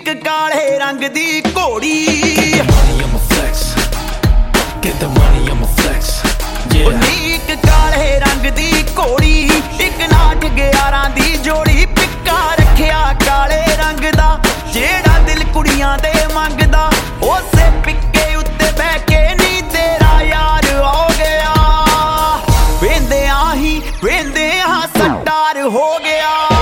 ਇੱਕ ਕਾਲੇ ਰੰਗ ਦੀ ਘੋੜੀ ਇੱਕ ਕਾਲੇ ਰੰਗ ਦੀ ਘੋੜੀ ਇੱਕ ਨਾਟ 11 ਦੀ ਜੋੜੀ ਪਿੱਕਾ ਰੱਖਿਆ ਕਾਲੇ ਰੰਗ ਦਾ ਜਿਹੜਾ ਦਿਲ ਕੁੜੀਆਂ ਦੇ ਮੰਗਦਾ ਉਸੇ ਪਿੱਕੇ ਉੱਤੇ ਬਹਿ ਕੇ ਨੀ ਤੇਰਾ ਯਾਰ ਹੋ ਗਿਆ ਵੇਂਦਿਆਂ ਸੱਟਾਰ ਹੋ ਗਿਆ।